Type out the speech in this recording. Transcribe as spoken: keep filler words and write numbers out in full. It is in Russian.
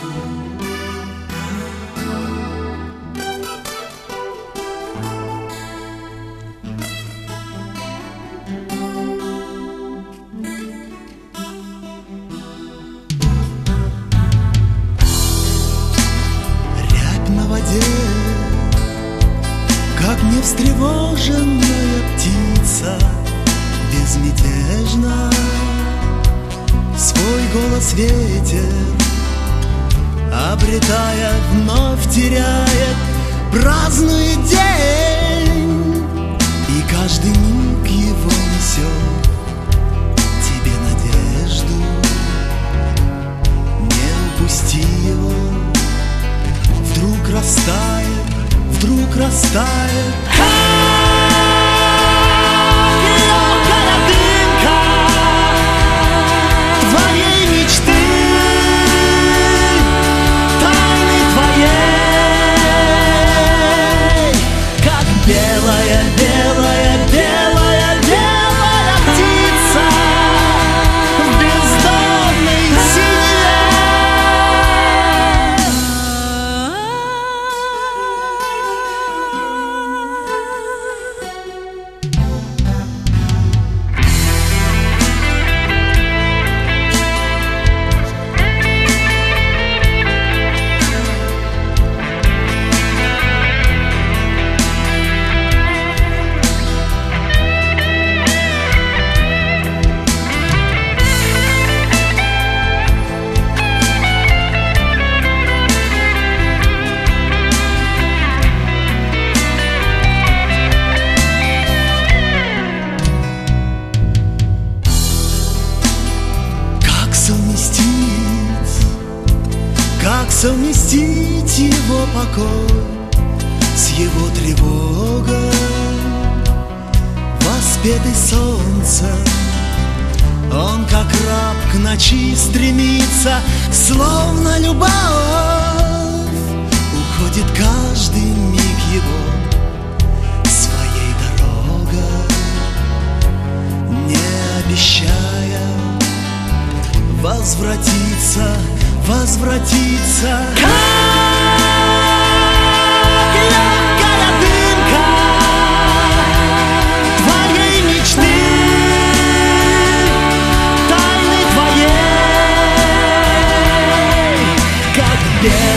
Как невстревоженная птица, безмятежно свой голос ветер, обретая, вновь теряет, празднует день, и каждый миг его несет тебе надежду. Не упусти его, вдруг растает, вдруг растает. Легкая дымка твоей мечты, тайны твоей, как белая, белая, белая, белая птица в бездонной синеве. Как совместить его покой с его тревогой, воспетый солнцем? Он, как раб, к ночи стремится, словно любовь. Уходит каждый миг его своей дорогой, не обещая возвратиться, возвратиться. Как легкая дымка твоей мечты, тайны твоей, как белая.